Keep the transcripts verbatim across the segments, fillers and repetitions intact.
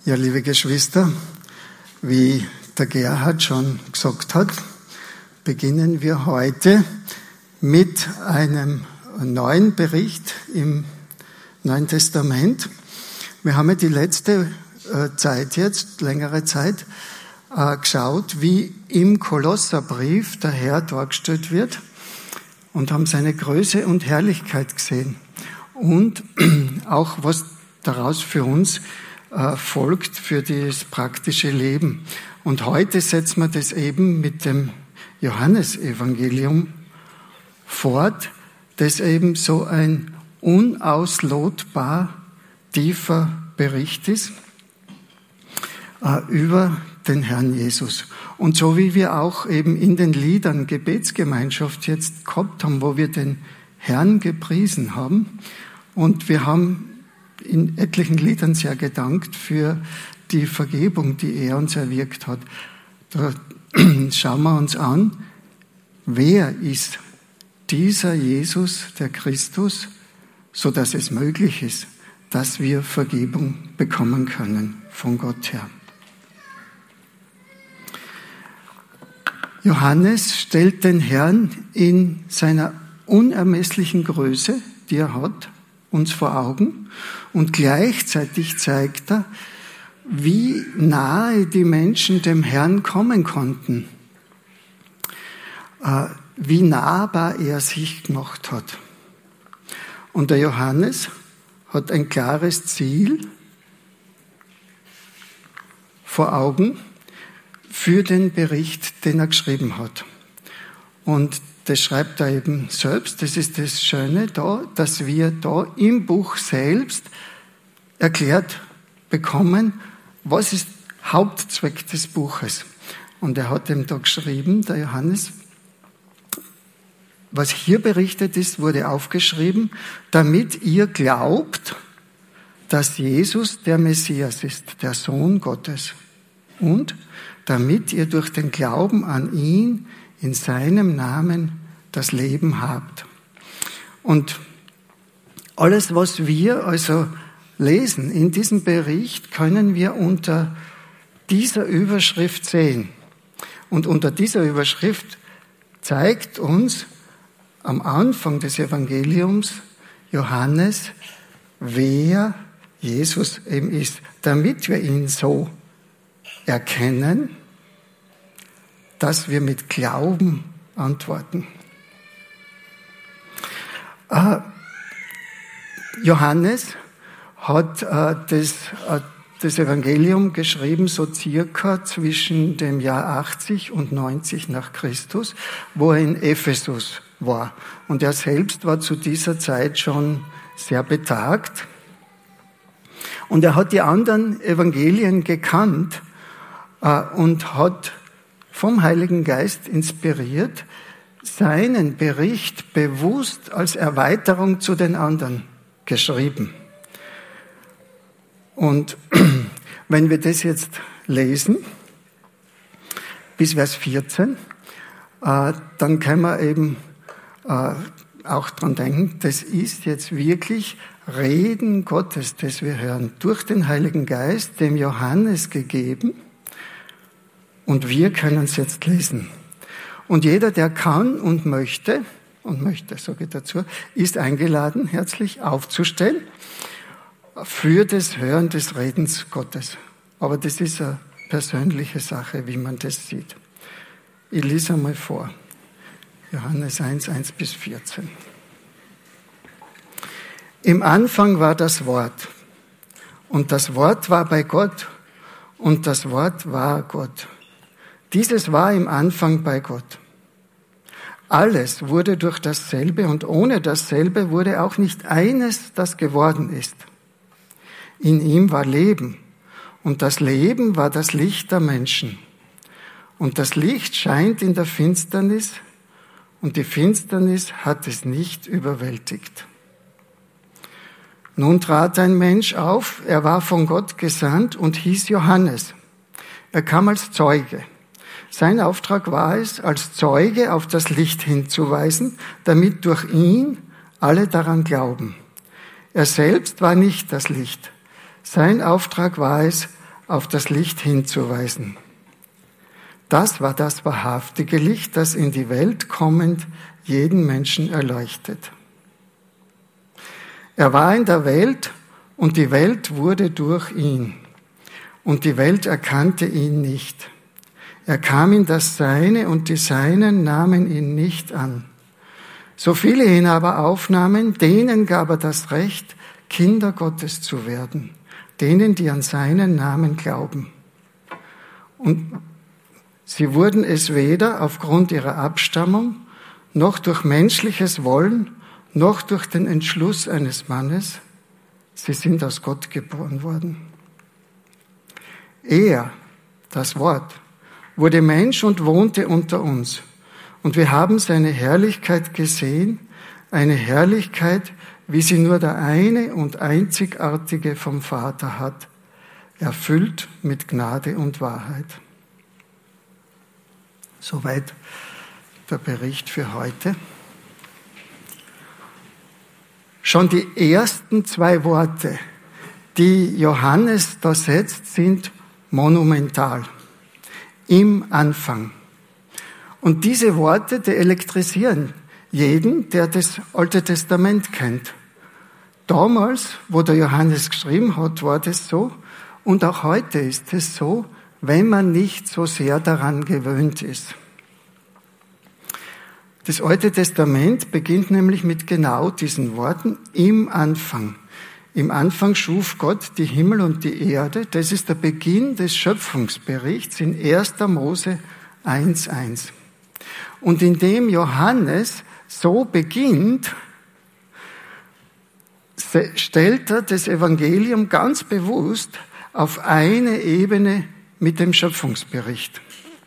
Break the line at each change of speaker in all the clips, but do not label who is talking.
Ja, liebe Geschwister, wie der Gerhard schon gesagt hat, beginnen wir heute mit einem neuen Bericht im Neuen Testament. Wir haben ja die letzte Zeit jetzt, längere Zeit, geschaut, wie im Kolosserbrief der Herr dargestellt wird und haben seine Größe und Herrlichkeit gesehen und auch was daraus für uns folgt für das praktische Leben. Und heute setzen wir das eben mit dem Johannesevangelium fort, das eben so ein unauslotbar tiefer Bericht ist äh, über den Herrn Jesus. Und so wie wir auch eben in den Liedern Gebetsgemeinschaft jetzt gehabt haben, wo wir den Herrn gepriesen haben, und wir haben in etlichen Liedern sehr gedankt für die Vergebung, die er uns erwirkt hat. Da schauen wir uns an, wer ist dieser Jesus, der Christus, so dass es möglich ist, dass wir Vergebung bekommen können von Gott her. Johannes stellt den Herrn in seiner unermesslichen Größe, die er hat, uns vor Augen, und gleichzeitig zeigt er, wie nahe die Menschen dem Herrn kommen konnten, wie nahbar er sich gemacht hat. Und der Johannes hat ein klares Ziel vor Augen für den Bericht, den er geschrieben hat. Und das schreibt er eben selbst. Das ist das Schöne da, dass wir da im Buch selbst erklärt bekommen, was ist Hauptzweck des Buches. Und er hat eben da geschrieben, der Johannes, was hier berichtet ist, wurde aufgeschrieben, damit ihr glaubt, dass Jesus der Messias ist, der Sohn Gottes. Und damit ihr durch den Glauben an ihn in seinem Namen das Leben habt. Und alles, was wir also lesen in diesem Bericht, können wir unter dieser Überschrift sehen. Und unter dieser Überschrift zeigt uns am Anfang des Evangeliums Johannes, wer Jesus eben ist, damit wir ihn so erkennen, dass wir mit Glauben antworten. Äh, Johannes hat äh, das, äh, das Evangelium geschrieben, so circa zwischen dem Jahr achtzig und neunzig nach Christus, wo er in Ephesus war. Und er selbst war zu dieser Zeit schon sehr betagt. Und er hat die anderen Evangelien gekannt äh, und hat vom Heiligen Geist inspiriert, seinen Bericht bewusst als Erweiterung zu den anderen geschrieben. Und wenn wir das jetzt lesen, bis Vers vierzehn, äh, dann können wir eben äh, auch dran denken, das ist jetzt wirklich Reden Gottes, das wir hören, durch den Heiligen Geist, dem Johannes gegeben. Und wir können es jetzt lesen. Und jeder, der kann und möchte, und möchte, sage ich dazu, ist eingeladen, herzlich aufzustellen für das Hören des Redens Gottes. Aber das ist eine persönliche Sache, wie man das sieht. Ich lese einmal vor. Johannes eins, eins bis vierzehn. Im Anfang war das Wort. Und das Wort war bei Gott. Und das Wort war Gott. Dieses war im Anfang bei Gott. Alles wurde durch dasselbe und ohne dasselbe wurde auch nicht eines, das geworden ist. In ihm war Leben und das Leben war das Licht der Menschen. Und das Licht scheint in der Finsternis und die Finsternis hat es nicht überwältigt. Nun trat ein Mensch auf, er war von Gott gesandt und hieß Johannes. Er kam als Zeuge. Sein Auftrag war es, als Zeuge auf das Licht hinzuweisen, damit durch ihn alle daran glauben. Er selbst war nicht das Licht. Sein Auftrag war es, auf das Licht hinzuweisen. Das war das wahrhaftige Licht, das in die Welt kommend jeden Menschen erleuchtet. Er war in der Welt und die Welt wurde durch ihn. Und die Welt erkannte ihn nicht. Er kam in das Seine und die Seinen nahmen ihn nicht an. So viele ihn aber aufnahmen, denen gab er das Recht, Kinder Gottes zu werden, denen, die an seinen Namen glauben. Und sie wurden es weder aufgrund ihrer Abstammung, noch durch menschliches Wollen, noch durch den Entschluss eines Mannes. Sie sind aus Gott geboren worden. Er, das Wort, wurde Mensch und wohnte unter uns. Und wir haben seine Herrlichkeit gesehen, eine Herrlichkeit, wie sie nur der eine und einzigartige vom Vater hat, erfüllt mit Gnade und Wahrheit. Soweit der Bericht für heute. Schon die ersten zwei Worte, die Johannes da setzt, sind monumental. Im Anfang. Und diese Worte, die elektrisieren jeden, der das Alte Testament kennt. Damals, wo der Johannes geschrieben hat, war das so. Und auch heute ist es so, wenn man nicht so sehr daran gewöhnt ist. Das Alte Testament beginnt nämlich mit genau diesen Worten, im Anfang. Im Anfang schuf Gott die Himmel und die Erde. Das ist der Beginn des Schöpfungsberichts in erster Mose eins eins. Und indem Johannes so beginnt, stellt er das Evangelium ganz bewusst auf eine Ebene mit dem Schöpfungsbericht.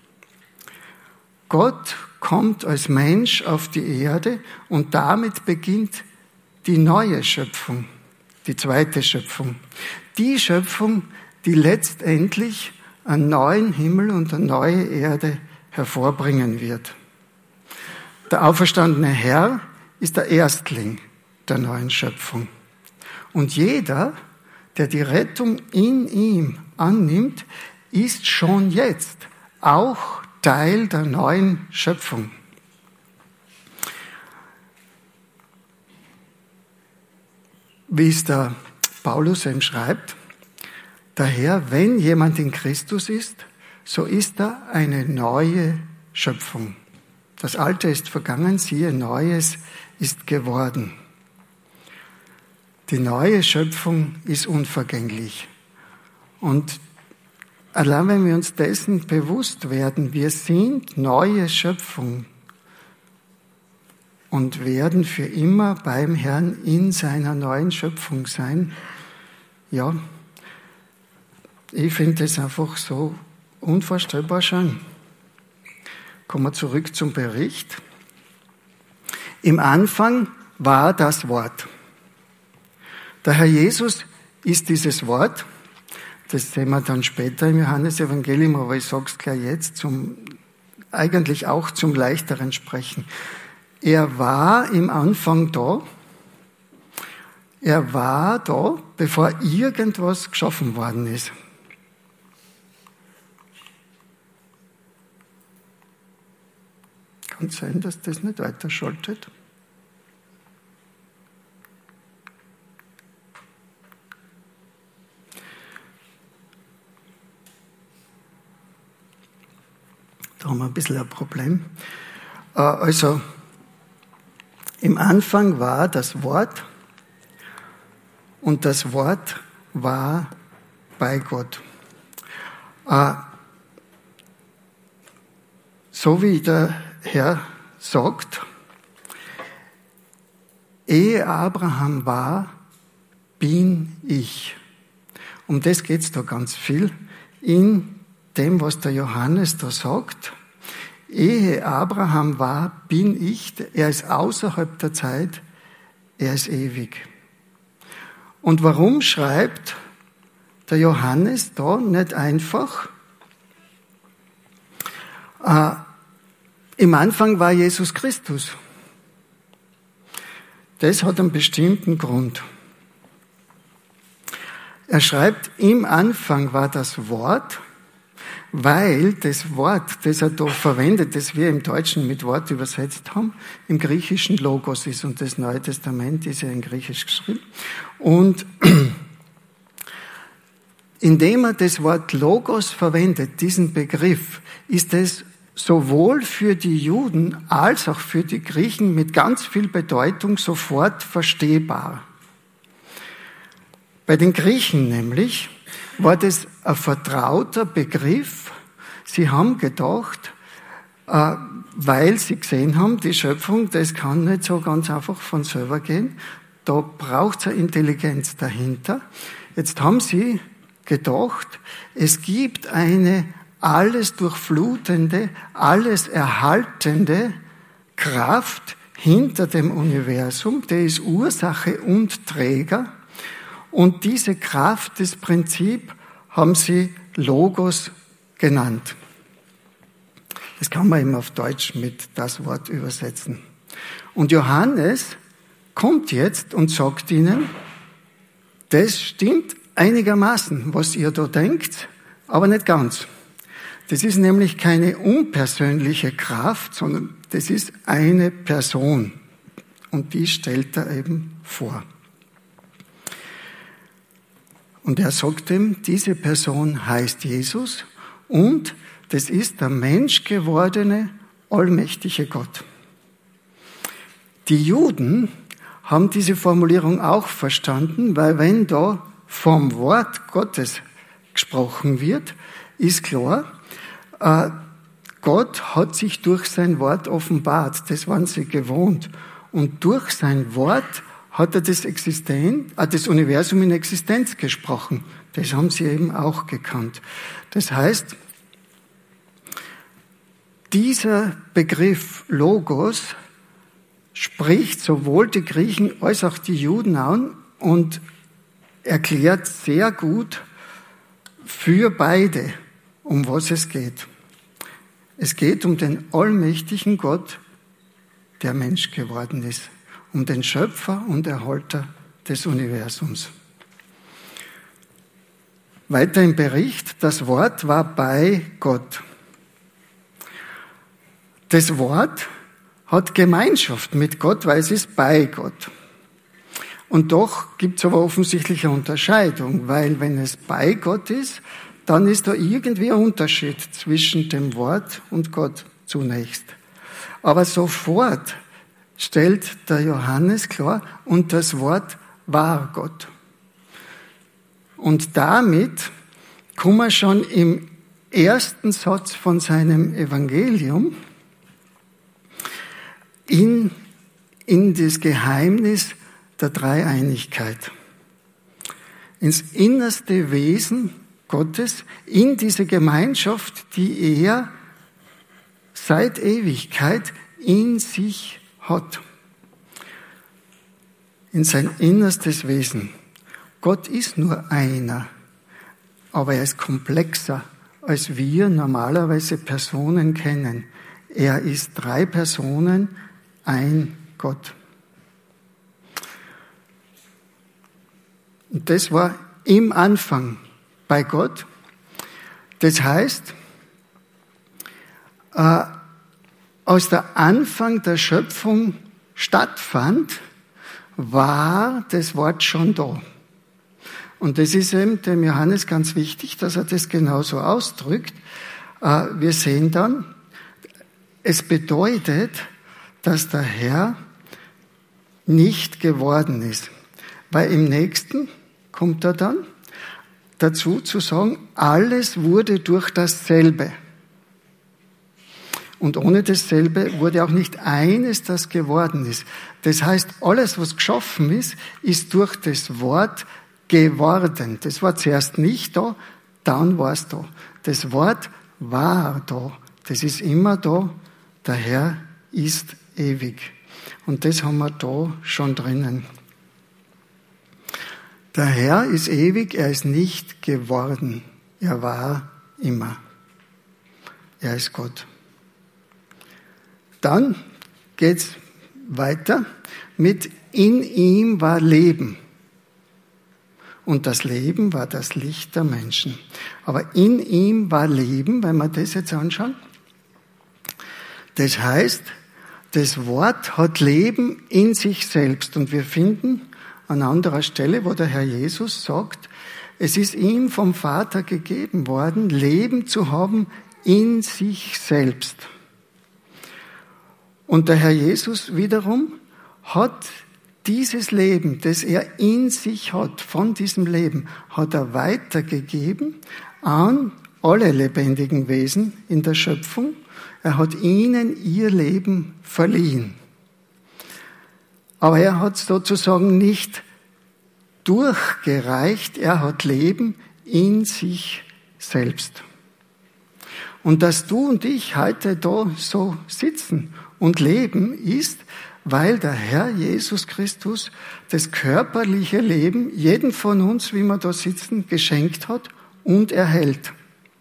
Gott kommt als Mensch auf die Erde und damit beginnt die neue Schöpfung. Die zweite Schöpfung. Die Schöpfung, die letztendlich einen neuen Himmel und eine neue Erde hervorbringen wird. Der auferstandene Herr ist der Erstling der neuen Schöpfung. Und jeder, der die Rettung in ihm annimmt, ist schon jetzt auch Teil der neuen Schöpfung. Wie es der Paulus eben schreibt, daher, wenn jemand in Christus ist, so ist er eine neue Schöpfung. Das Alte ist vergangen, siehe, Neues ist geworden. Die neue Schöpfung ist unvergänglich. Und allein wenn wir uns dessen bewusst werden, wir sind neue Schöpfung und werden für immer beim Herrn in seiner neuen Schöpfung sein. Ja, ich finde das einfach so unvorstellbar schön. Kommen wir zurück zum Bericht. Im Anfang war das Wort. Der Herr Jesus ist dieses Wort. Das sehen wir dann später im Johannesevangelium, aber ich sage es gleich jetzt, zum, eigentlich auch zum leichteren Sprechen. Er war im Anfang da. Er war da, bevor irgendwas geschaffen worden ist. Kann sein, dass das nicht weiterschaltet. Da haben wir ein bisschen ein Problem. Also, im Anfang war das Wort und das Wort war bei Gott. So wie der Herr sagt, ehe Abraham war, bin ich. Um das geht es da ganz viel in dem, was der Johannes da sagt. Ehe Abraham war, bin ich. Er ist außerhalb der Zeit, er ist ewig. Und warum schreibt der Johannes da nicht einfach, äh, im Anfang war Jesus Christus? Das hat einen bestimmten Grund. Er schreibt, im Anfang war das Wort, weil das Wort, das er da verwendet, das wir im Deutschen mit Wort übersetzt haben, im Griechischen Logos ist und das Neue Testament ist ja in Griechisch geschrieben. Und indem er das Wort Logos verwendet, diesen Begriff, ist es sowohl für die Juden als auch für die Griechen mit ganz viel Bedeutung sofort verstehbar. Bei den Griechen nämlich war das ein vertrauter Begriff. Sie haben gedacht, äh, weil sie gesehen haben, die Schöpfung, das kann nicht so ganz einfach von selber gehen. Da braucht es eine Intelligenz dahinter. Jetzt haben sie gedacht, es gibt eine alles durchflutende, alles erhaltende Kraft hinter dem Universum, der ist Ursache und Träger. Und diese Kraft, das Prinzip, haben sie Logos genannt. Das kann man eben auf Deutsch mit das Wort übersetzen. Und Johannes kommt jetzt und sagt ihnen, das stimmt einigermaßen, was ihr da denkt, aber nicht ganz. Das ist nämlich keine unpersönliche Kraft, sondern das ist eine Person. Und die stellt er eben vor. Und er sagt ihm, diese Person heißt Jesus und das ist der menschgewordene, allmächtige Gott. Die Juden haben diese Formulierung auch verstanden, weil wenn da vom Wort Gottes gesprochen wird, ist klar, äh, Gott hat sich durch sein Wort offenbart. Das waren sie gewohnt. Und durch sein Wort hat er das, Existenz, äh, das Universum in Existenz gesprochen. Das haben sie eben auch gekannt. Das heißt, dieser Begriff Logos spricht sowohl die Griechen als auch die Juden an und erklärt sehr gut für beide, um was es geht. Es geht um den allmächtigen Gott, der Mensch geworden ist, um den Schöpfer und Erhalter des Universums. Weiter im Bericht, das Wort war bei Gott. Das Wort hat Gemeinschaft mit Gott, weil es ist bei Gott. Und doch gibt es aber offensichtlich eine Unterscheidung, weil wenn es bei Gott ist, dann ist da irgendwie ein Unterschied zwischen dem Wort und Gott zunächst. Aber sofort stellt der Johannes klar, und das Wort war Gott. Und damit kommen wir schon im ersten Satz von seinem Evangelium in, in das Geheimnis der Dreieinigkeit. Ins innerste Wesen Gottes, in diese Gemeinschaft, die er seit Ewigkeit in sich hat. In sein innerstes Wesen. Gott ist nur einer, aber er ist komplexer, als wir normalerweise Personen kennen. Er ist drei Personen, ein Gott. Und das war im Anfang bei Gott. Das heißt, äh, als der Anfang der Schöpfung stattfand, war das Wort schon da. Und das ist eben dem Johannes ganz wichtig, dass er das genauso ausdrückt. Äh, wir sehen dann, es bedeutet, dass der Herr nicht geworden ist. Weil im nächsten kommt er dann dazu zu sagen, alles wurde durch dasselbe. Und ohne dasselbe wurde auch nicht eines, das geworden ist. Das heißt, alles, was geschaffen ist, ist durch das Wort geworden. Das war zuerst nicht da, dann war es da. Das Wort war da. Das ist immer da. Der Herr ist ewig. Und das haben wir da schon drinnen. Der Herr ist ewig, er ist nicht geworden. Er war immer. Er ist Gott. Dann geht's weiter mit in ihm war Leben. und das Leben war das Licht der Menschen. Aber in ihm war Leben, wenn wir das jetzt anschauen. Das heißt, das Wort hat Leben in sich selbst. Und wir finden an anderer Stelle, wo der Herr Jesus sagt, es ist ihm vom Vater gegeben worden, Leben zu haben in sich selbst. Und der Herr Jesus wiederum hat dieses Leben, das er in sich hat, von diesem Leben, hat er weitergegeben an alle lebendigen Wesen in der Schöpfung. Er hat ihnen ihr Leben verliehen. Aber er hat sozusagen nicht durchgereicht, er hat Leben in sich selbst. Und dass du und ich heute da so sitzen und leben, ist, weil der Herr Jesus Christus das körperliche Leben jedem von uns, wie wir da sitzen, geschenkt hat und erhält.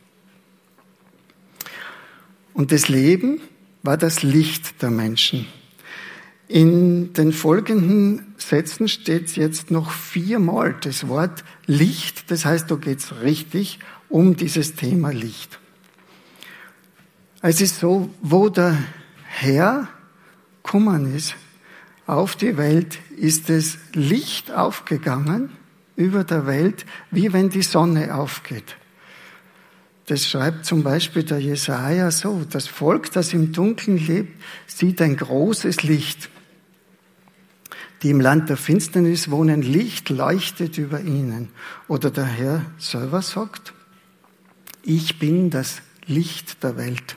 Und das Leben war das Licht der Menschen. In den folgenden Sätzen steht jetzt noch viermal das Wort Licht. Das heißt, da geht es richtig um dieses Thema Licht. Es ist so, wo der Herr gekommen ist auf die Welt, ist das Licht aufgegangen über der Welt, wie wenn die Sonne aufgeht. Das schreibt zum Beispiel der Jesaja so: Das Volk, das im Dunkeln lebt, sieht ein großes Licht. Die im Land der Finsternis wohnen, Licht leuchtet über ihnen. Oder der Herr selber sagt: Ich bin das Licht der Welt.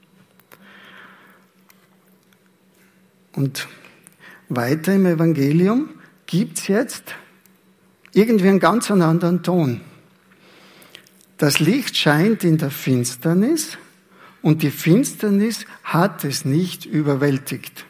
Und weiter im Evangelium gibt's jetzt irgendwie einen ganz anderen Ton. Das Licht scheint in der Finsternis und die Finsternis hat es nicht überwältigt.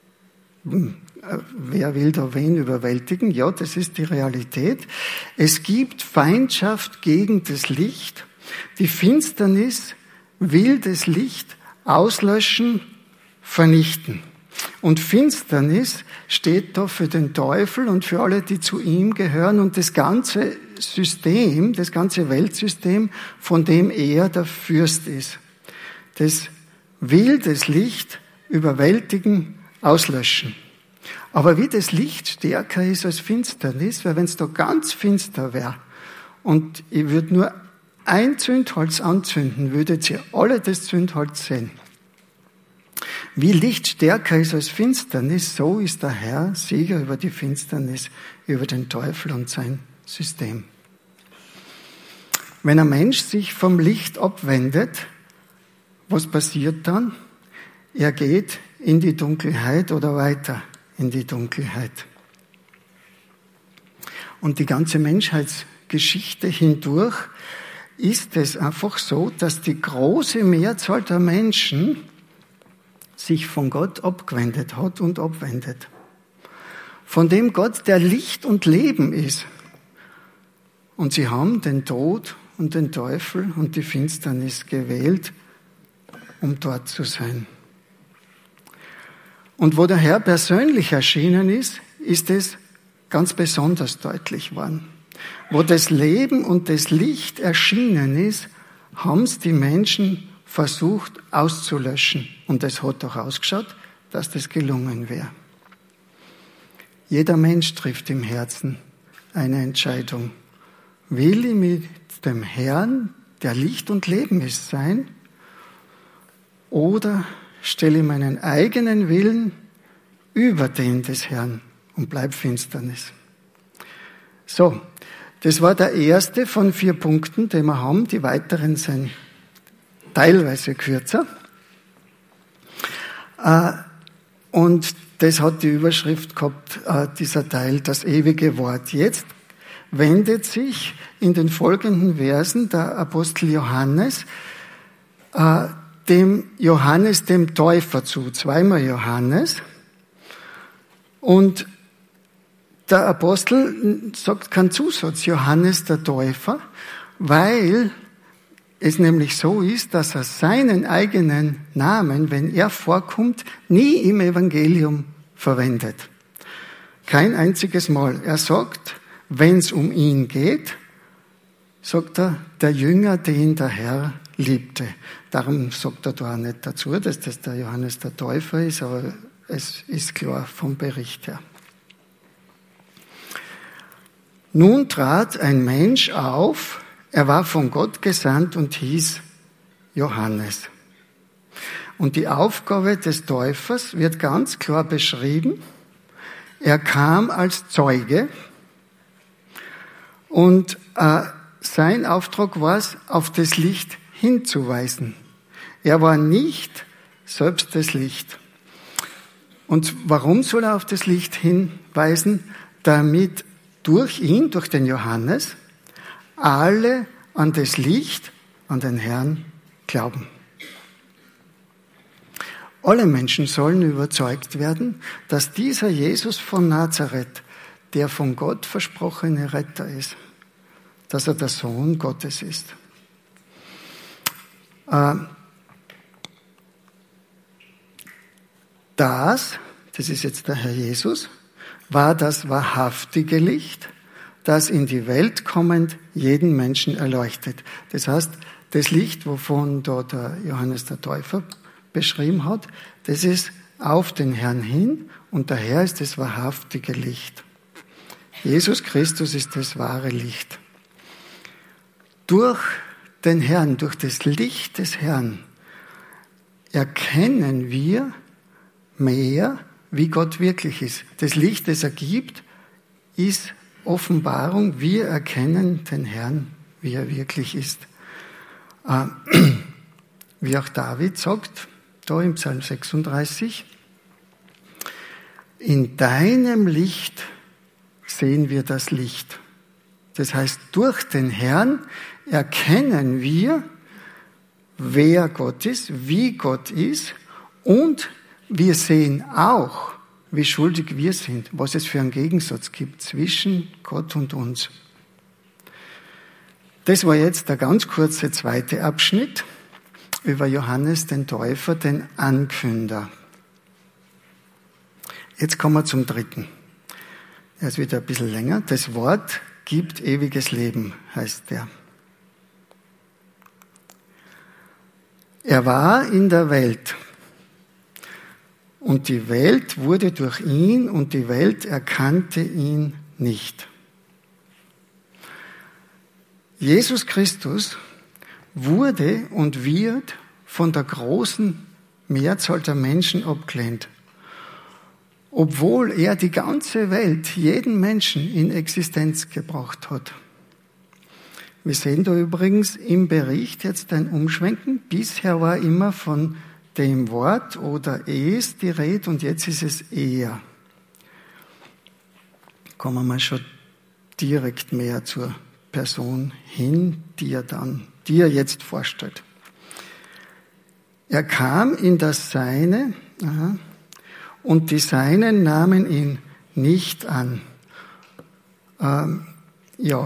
Wer will da wen überwältigen? Ja, das ist die Realität. Es gibt Feindschaft gegen das Licht. Die Finsternis will das Licht auslöschen, vernichten. Und Finsternis steht da für den Teufel und für alle, die zu ihm gehören und das ganze System, das ganze Weltsystem, von dem er der Fürst ist. Das will das Licht überwältigen, auslöschen. Aber wie das Licht stärker ist als Finsternis, weil wenn es da ganz finster wäre und ich würde nur ein Zündholz anzünden, würdet ihr alle das Zündholz sehen. Wie Licht stärker ist als Finsternis, so ist der Herr Sieger über die Finsternis, über den Teufel und sein System. Wenn ein Mensch sich vom Licht abwendet, was passiert dann? Er geht in die Dunkelheit oder weiter in die Dunkelheit. Und die ganze Menschheitsgeschichte hindurch ist es einfach so, dass die große Mehrzahl der Menschen sich von Gott abgewendet hat und abwendet. Von dem Gott, der Licht und Leben ist. Und sie haben den Tod und den Teufel und die Finsternis gewählt, um dort zu sein. Und wo der Herr persönlich erschienen ist, ist es ganz besonders deutlich geworden. Wo das Leben und das Licht erschienen ist, haben es die Menschen versucht auszulöschen. Und es hat doch ausgeschaut, dass das gelungen wäre. Jeder Mensch trifft im Herzen eine Entscheidung. Will ich mit dem Herrn, der Licht und Leben ist, sein? Oder stelle ich meinen eigenen Willen über den des Herrn und bleib Finsternis? So, das war der erste von vier Punkten, den wir haben. Die weiteren sind teilweise kürzer. Und das hat die Überschrift gehabt, dieser Teil, das ewige Wort. Jetzt wendet sich in den folgenden Versen der Apostel Johannes dem Johannes, dem Täufer zu, zweimal Johannes. Und der Apostel sagt keinen Zusatz, Johannes der Täufer, weil es nämlich so ist, dass er seinen eigenen Namen, wenn er vorkommt, nie im Evangelium verwendet. Kein einziges Mal. Er sagt, wenn es um ihn geht, sagt er, der Jünger, den der Herr liebte. Darum sagt er da auch nicht dazu, dass das der Johannes der Täufer ist, aber es ist klar vom Bericht her. Nun trat ein Mensch auf, er war von Gott gesandt und hieß Johannes. Und die Aufgabe des Täufers wird ganz klar beschrieben. Er kam als Zeuge und äh, sein Auftrag war es, auf das Licht hinzuweisen. Er war nicht selbst das Licht. Und warum soll er auf das Licht hinweisen? Damit durch ihn, durch den Johannes, alle an das Licht, an den Herrn glauben. Alle Menschen sollen überzeugt werden, dass dieser Jesus von Nazareth der von Gott versprochene Retter ist, dass er der Sohn Gottes ist. Das, das ist jetzt der Herr Jesus, war das wahrhaftige Licht, das in die Welt kommend jeden Menschen erleuchtet. Das heißt, das Licht, wovon da der Johannes der Täufer beschrieben hat, das ist auf den Herrn hin und der Herr ist das wahrhaftige Licht. Jesus Christus ist das wahre Licht. Durch den Herrn, durch das Licht des Herrn erkennen wir mehr, wie Gott wirklich ist. Das Licht, das er gibt, ist Offenbarung. Wir erkennen den Herrn, wie er wirklich ist. Wie auch David sagt, da im Psalm sechsunddreißig, in deinem Licht sehen wir das Licht. Das heißt, durch den Herrn erkennen wir, wer Gott ist, wie Gott ist, und wir sehen auch, wie schuldig wir sind, was es für einen Gegensatz gibt zwischen Gott und uns. Das war jetzt der ganz kurze zweite Abschnitt über Johannes den Täufer, den Ankünder. Jetzt kommen wir zum dritten. Er ist wieder ein bisschen länger. Das Wort gibt ewiges Leben, heißt der. Er war in der Welt. Und die Welt wurde durch ihn und die Welt erkannte ihn nicht. Jesus Christus wurde und wird von der großen Mehrzahl der Menschen abgelehnt. Obwohl er die ganze Welt, jeden Menschen in Existenz gebracht hat. Wir sehen da übrigens im Bericht jetzt ein Umschwenken. Bisher war immer von dem Wort oder es die Rede und jetzt ist es er. Kommen wir mal schon direkt mehr zur Person hin, die er dann, die er jetzt vorstellt. Er kam in das Seine, aha, und die Seinen nahmen ihn nicht an. Ähm, ja.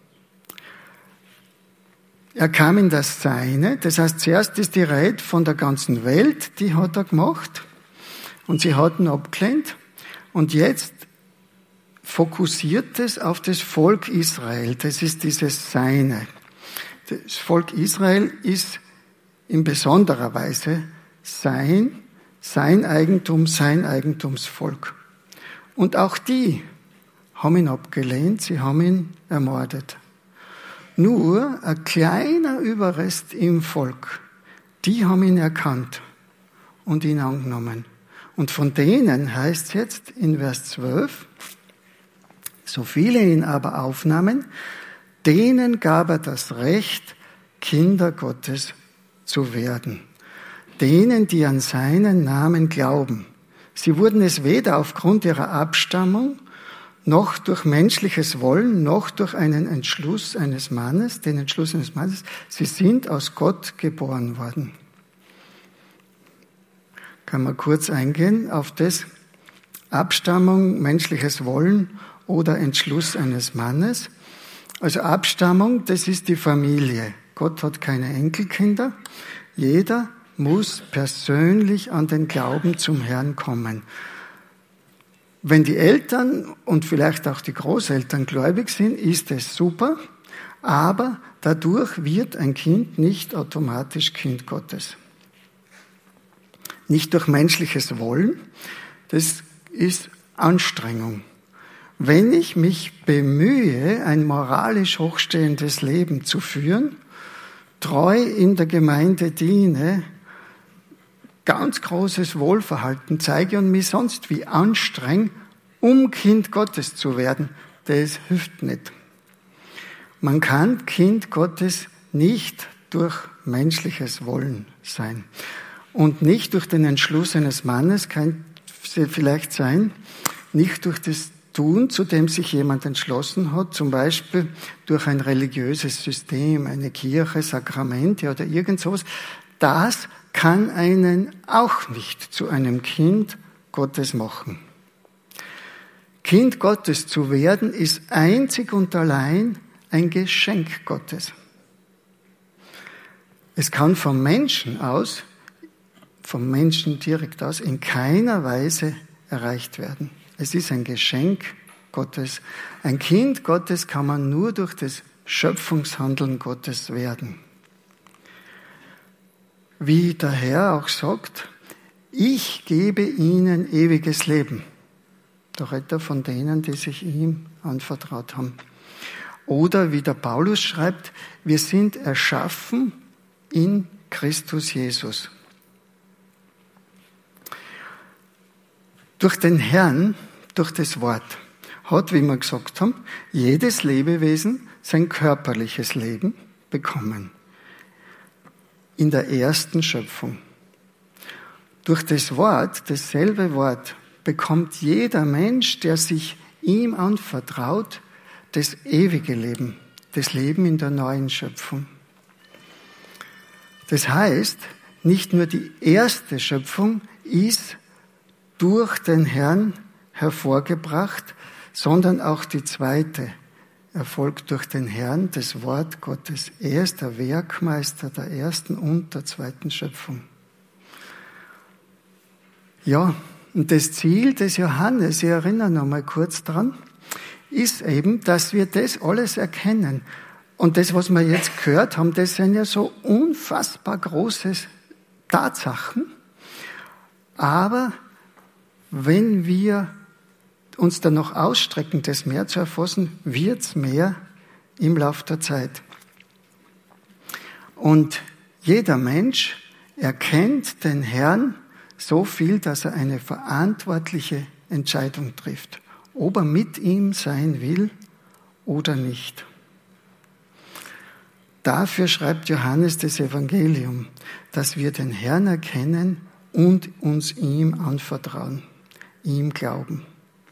Er kam in das Seine, das heißt, zuerst ist die Rede von der ganzen Welt, die hat er gemacht, und sie hatten abgelehnt, und jetzt fokussiert es auf das Volk Israel, das ist dieses Seine. Das Volk Israel ist in besonderer Weise sein, sein Eigentum, sein Eigentumsvolk. Und auch die haben ihn abgelehnt, sie haben ihn ermordet. Nur ein kleiner Überrest im Volk, die haben ihn erkannt und ihn angenommen. Und von denen heißt es jetzt in Vers zwölf, so viele ihn aber aufnahmen, denen gab er das Recht, Kinder Gottes zu werden. Denen, die an seinen Namen glauben. Sie wurden es weder aufgrund ihrer Abstammung, noch durch menschliches Wollen, noch durch einen Entschluss eines Mannes, den Entschluss eines Mannes, sie sind aus Gott geboren worden. Kann man kurz eingehen auf das Abstammung, menschliches Wollen oder Entschluss eines Mannes. Also Abstammung, das ist die Familie. Gott hat keine Enkelkinder. Jeder muss persönlich an den Glauben zum Herrn kommen. Wenn die Eltern und vielleicht auch die Großeltern gläubig sind, ist es super, aber dadurch wird ein Kind nicht automatisch Kind Gottes. Nicht durch menschliches Wollen, das ist Anstrengung. Wenn ich mich bemühe, ein moralisch hochstehendes Leben zu führen, treu in der Gemeinde diene, ganz großes Wohlverhalten zeige und mich sonst wie anstrenge, um Kind Gottes zu werden, das hilft nicht. Man kann Kind Gottes nicht durch menschliches Wollen sein. Und nicht durch den Entschluss eines Mannes kann es vielleicht sein, nicht durch das Tun, zu dem sich jemand entschlossen hat, zum Beispiel durch ein religiöses System, eine Kirche, Sakramente oder irgend sowas. Das kann einen auch nicht zu einem Kind Gottes machen. Kind Gottes zu werden, ist einzig und allein ein Geschenk Gottes. Es kann vom Menschen aus, vom Menschen direkt aus, in keiner Weise erreicht werden. Es ist ein Geschenk Gottes. Ein Kind Gottes kann man nur durch das Schöpfungshandeln Gottes werden. Wie der Herr auch sagt, ich gebe ihnen ewiges Leben. Der Retter von denen, die sich ihm anvertraut haben. Oder wie der Paulus schreibt, wir sind erschaffen in Christus Jesus. Durch den Herrn, durch das Wort, hat, wie wir gesagt haben, jedes Lebewesen sein körperliches Leben bekommen. In der ersten Schöpfung. Durch das Wort, dasselbe Wort, bekommt jeder Mensch, der sich ihm anvertraut, das ewige Leben, das Leben in der neuen Schöpfung. Das heißt, nicht nur die erste Schöpfung ist durch den Herrn hervorgebracht, sondern auch die zweite erfolgt durch den Herrn, das Wort Gottes. Er ist der Werkmeister der ersten und der zweiten Schöpfung. Ja, und das Ziel des Johannes, ich erinnere noch mal kurz dran, ist eben, dass wir das alles erkennen. Und das, was wir jetzt gehört haben, das sind ja so unfassbar große Tatsachen. Aber wenn wir uns dann noch ausstrecken, das mehr zu erfassen, wird's mehr im Laufe der Zeit. Und jeder Mensch erkennt den Herrn so viel, dass er eine verantwortliche Entscheidung trifft, ob er mit ihm sein will oder nicht. Dafür schreibt Johannes das Evangelium, dass wir den Herrn erkennen und uns ihm anvertrauen, ihm glauben.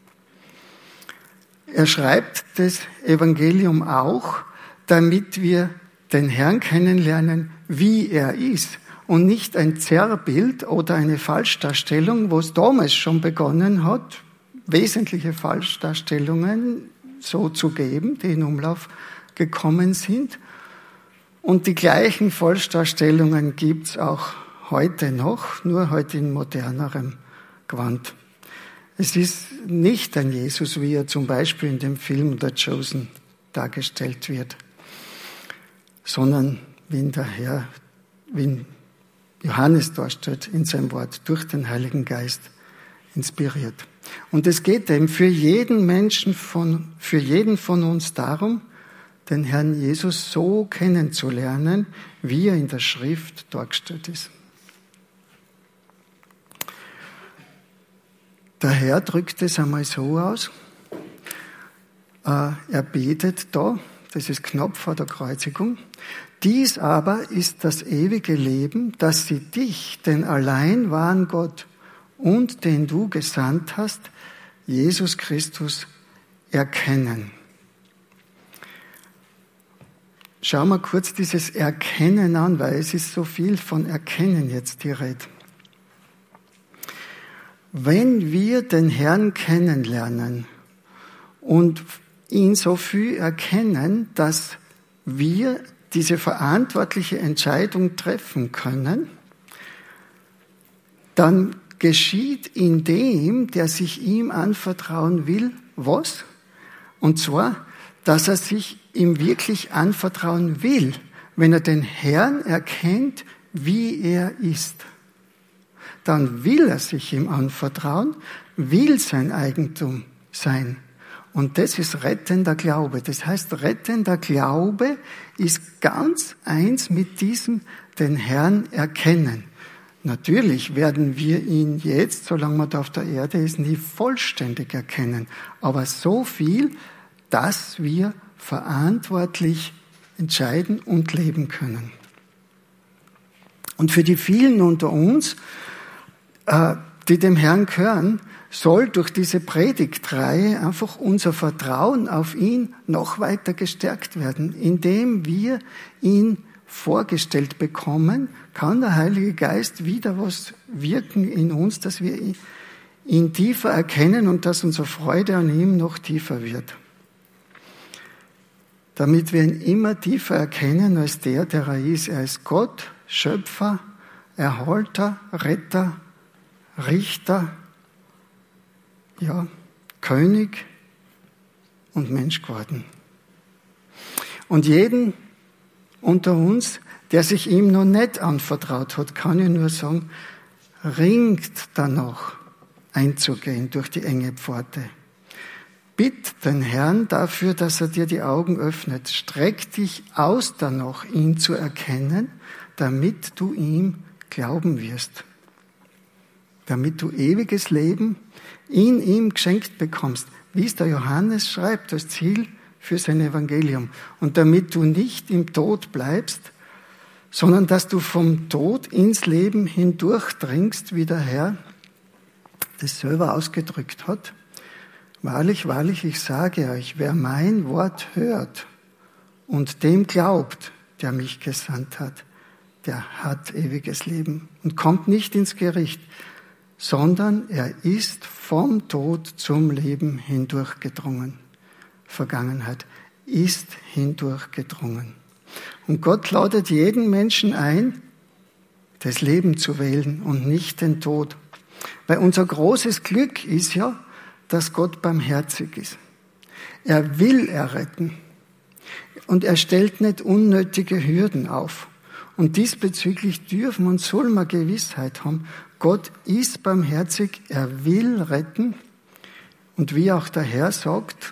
Er schreibt das Evangelium auch, damit wir den Herrn kennenlernen, wie er ist. Und nicht ein Zerrbild oder eine Falschdarstellung, wo es damals schon begonnen hat, wesentliche Falschdarstellungen so zu geben, die in Umlauf gekommen sind. Und die gleichen Falschdarstellungen gibt es auch heute noch, nur heute in modernerem Gewand. Es ist nicht ein Jesus, wie er zum Beispiel in dem Film The Chosen dargestellt wird, sondern wie der Herr, wie Johannes darstellt in seinem Wort, durch den Heiligen Geist inspiriert. Und es geht eben für jeden Menschen, von, für jeden von uns darum, den Herrn Jesus so kennenzulernen, wie er in der Schrift dargestellt ist. Der Herr drückt es einmal so aus, er betet da, das ist knapp vor der Kreuzigung, dies aber ist das ewige Leben, dass sie dich, den allein wahren Gott und den du gesandt hast, Jesus Christus, erkennen. Schauen wir kurz dieses Erkennen an, weil es ist so viel von Erkennen jetzt die Rede. Wenn wir den Herrn kennenlernen und ihn so viel erkennen, dass wir diese verantwortliche Entscheidung treffen können, dann geschieht in dem, der sich ihm anvertrauen will, was? Und zwar, dass er sich ihm wirklich anvertrauen will, wenn er den Herrn erkennt, wie er ist. Dann will er sich ihm anvertrauen, will sein Eigentum sein. Und das ist rettender Glaube. Das heißt, rettender Glaube ist ganz eins mit diesem den Herrn erkennen. Natürlich werden wir ihn jetzt, solange man da auf der Erde ist, nie vollständig erkennen. Aber so viel, dass wir verantwortlich entscheiden und leben können. Und für die vielen unter uns, die dem Herrn gehören, soll durch diese Predigtreihe einfach unser Vertrauen auf ihn noch weiter gestärkt werden. Indem wir ihn vorgestellt bekommen, kann der Heilige Geist wieder was wirken in uns, dass wir ihn tiefer erkennen und dass unsere Freude an ihm noch tiefer wird. Damit wir ihn immer tiefer erkennen als der, der er ist. Er ist Gott, Schöpfer, Erhalter, Retter, Richter, ja, König und Mensch geworden. Und jeden unter uns, der sich ihm noch nicht anvertraut hat, kann ich nur sagen, ringt danach einzugehen durch die enge Pforte. Bitt den Herrn dafür, dass er dir die Augen öffnet. Streck dich aus danach, ihn zu erkennen, damit du ihm glauben wirst. Damit du ewiges Leben in ihm geschenkt bekommst, wie es der Johannes schreibt, das Ziel für sein Evangelium. Und damit du nicht im Tod bleibst, sondern dass du vom Tod ins Leben hindurchdringst, wie der Herr das selber ausgedrückt hat. Wahrlich, wahrlich, ich sage euch, wer mein Wort hört und dem glaubt, der mich gesandt hat, der hat ewiges Leben und kommt nicht ins Gericht, sondern er ist vom Tod zum Leben hindurchgedrungen. Vergangenheit ist hindurchgedrungen. Und Gott ladet jeden Menschen ein, das Leben zu wählen und nicht den Tod. Weil unser großes Glück ist ja, dass Gott barmherzig ist. Er will erretten. Und er stellt nicht unnötige Hürden auf. Und diesbezüglich dürfen und soll man Gewissheit haben, Gott ist barmherzig, er will retten. Und wie auch der Herr sagt,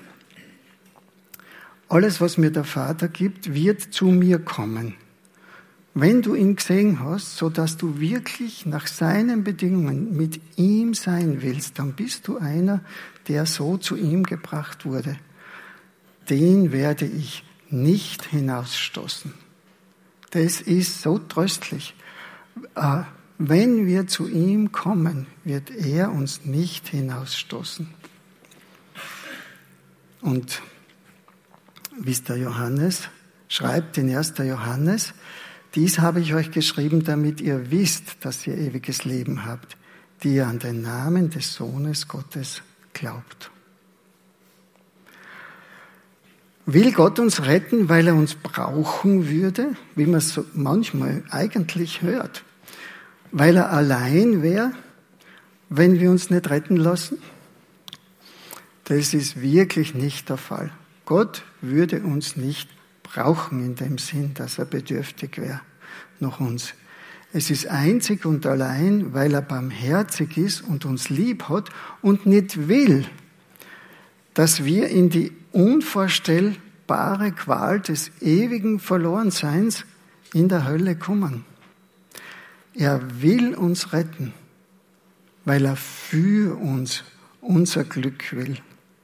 alles, was mir der Vater gibt, wird zu mir kommen. Wenn du ihn gesehen hast, so dass du wirklich nach seinen Bedingungen mit ihm sein willst, dann bist du einer, der so zu ihm gebracht wurde. Den werde ich nicht hinausstoßen. Das ist so tröstlich. Wenn wir zu ihm kommen, wird er uns nicht hinausstoßen. Und wie es der Johannes schreibt in erster Johannes, dies habe ich euch geschrieben, damit ihr wisst, dass ihr ewiges Leben habt, die ihr an den Namen des Sohnes Gottes glaubt. Will Gott uns retten, weil er uns brauchen würde, wie man es so manchmal eigentlich hört? Weil er allein wäre, wenn wir uns nicht retten lassen? Das ist wirklich nicht der Fall. Gott würde uns nicht brauchen in dem Sinn, dass er bedürftig wäre nach uns. Es ist einzig und allein, weil er barmherzig ist und uns lieb hat und nicht will, dass wir in die unvorstellbare Qual des ewigen Verlorenseins in der Hölle kommen. Er will uns retten, weil er für uns unser Glück will.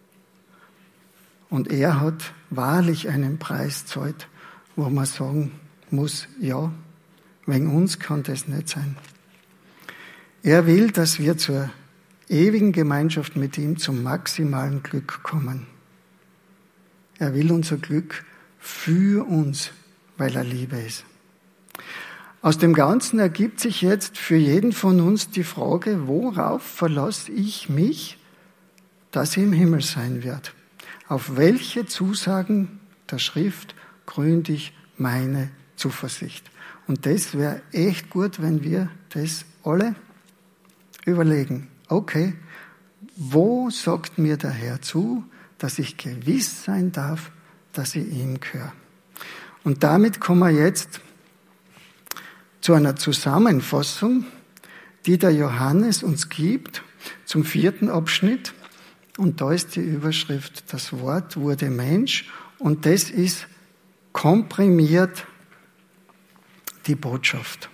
Und er hat wahrlich einen Preis gezahlt, wo man sagen muss, ja, wegen uns kann das nicht sein. Er will, dass wir zur ewigen Gemeinschaft mit ihm zum maximalen Glück kommen. Er will unser Glück für uns, weil er Liebe ist. Aus dem Ganzen ergibt sich jetzt für jeden von uns die Frage, worauf verlasse ich mich, dass ich im Himmel sein werde? Auf welche Zusagen der Schrift gründe ich meine Zuversicht? Und das wäre echt gut, wenn wir das alle überlegen, okay, wo sagt mir der Herr zu, dass ich gewiss sein darf, dass ich ihm gehöre? Und damit kommen wir jetzt zu einer Zusammenfassung, die der Johannes uns gibt, zum vierten Abschnitt. Und da ist die Überschrift, das Wort wurde Mensch. Und das ist komprimiert die Botschaft.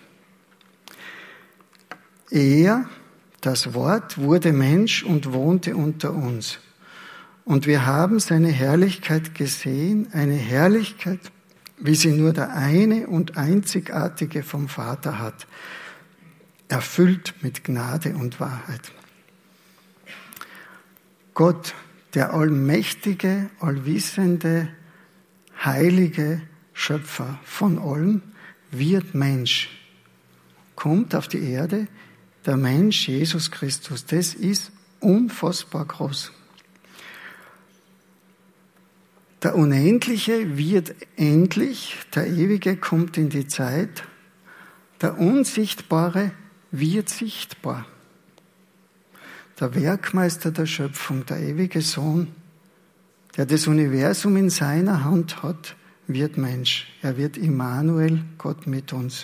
Er, das Wort, wurde Mensch und wohnte unter uns. Und wir haben seine Herrlichkeit gesehen, eine Herrlichkeit, wie sie nur der eine und einzigartige vom Vater hat, erfüllt mit Gnade und Wahrheit. Gott, der allmächtige, allwissende, heilige Schöpfer von allem, wird Mensch, kommt auf die Erde, der Mensch Jesus Christus. Das ist unfassbar groß. Der Unendliche wird endlich, der Ewige kommt in die Zeit, der Unsichtbare wird sichtbar. Der Werkmeister der Schöpfung, der ewige Sohn, der das Universum in seiner Hand hat, wird Mensch. Er wird Immanuel, Gott mit uns.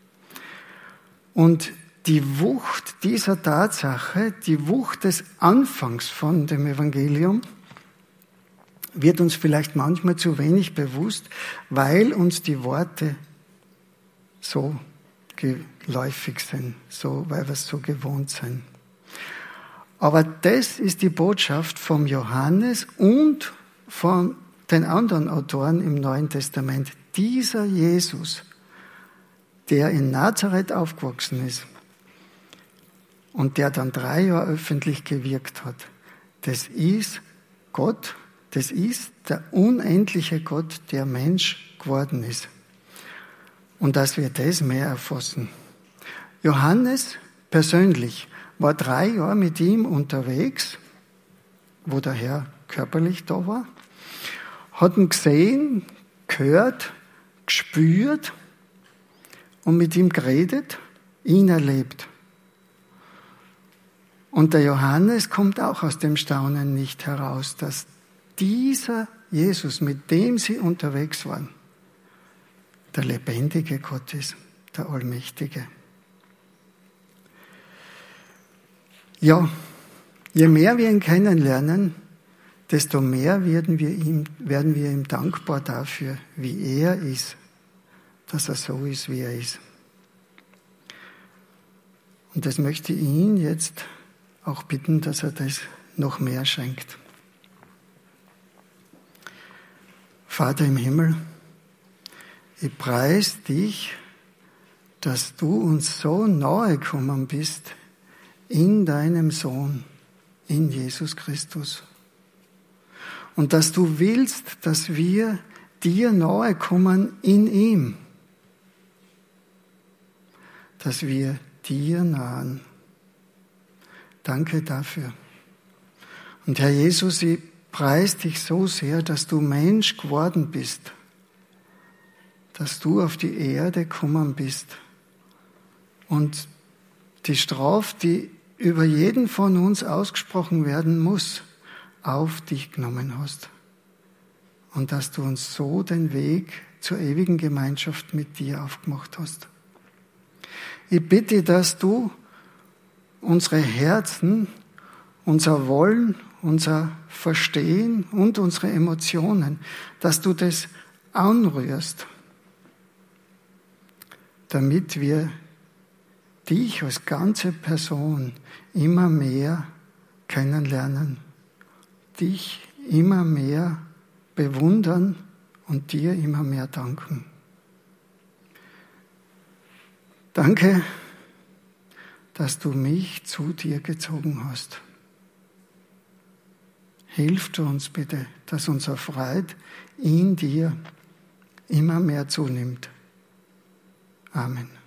Und die Wucht dieser Tatsache, die Wucht des Anfangs von dem Evangelium, wird uns vielleicht manchmal zu wenig bewusst, weil uns die Worte so geläufig sind, so, weil wir es so gewohnt sind. Aber das ist die Botschaft vom Johannes und von den anderen Autoren im Neuen Testament. Dieser Jesus, der in Nazareth aufgewachsen ist und der dann drei Jahre öffentlich gewirkt hat, das ist Gott, das ist der unendliche Gott, der Mensch geworden ist. Und dass wir das mehr erfassen. Johannes persönlich war drei Jahre mit ihm unterwegs, wo der Herr körperlich da war, hat ihn gesehen, gehört, gespürt und mit ihm geredet, ihn erlebt. Und der Johannes kommt auch aus dem Staunen nicht heraus, dass dieser Jesus, mit dem sie unterwegs waren, der lebendige Gott ist, der Allmächtige. Ja, je mehr wir ihn kennenlernen, desto mehr werden wir ihm, werden wir ihm dankbar dafür, wie er ist, dass er so ist, wie er ist. Und das möchte ich ihn jetzt auch bitten, dass er das noch mehr schenkt. Vater im Himmel, ich preise dich, dass du uns so nahe gekommen bist in deinem Sohn, in Jesus Christus. Und dass du willst, dass wir dir nahe kommen in ihm. Dass wir dir nahen. Danke dafür. Und Herr Jesus, ich preise dich so sehr, dass du Mensch geworden bist. Dass du auf die Erde gekommen bist. Und die Strafe, die über jeden von uns ausgesprochen werden muss, auf dich genommen hast. Und dass du uns so den Weg zur ewigen Gemeinschaft mit dir aufgemacht hast. Ich bitte, dass du unsere Herzen, unser Wollen, unser Verstehen und unsere Emotionen, dass du das anrührst, damit wir dich als ganze Person immer mehr kennenlernen, dich immer mehr bewundern und dir immer mehr danken. Danke, dass du mich zu dir gezogen hast. Hilf du uns bitte, dass unser Freude in dir immer mehr zunimmt. Amen.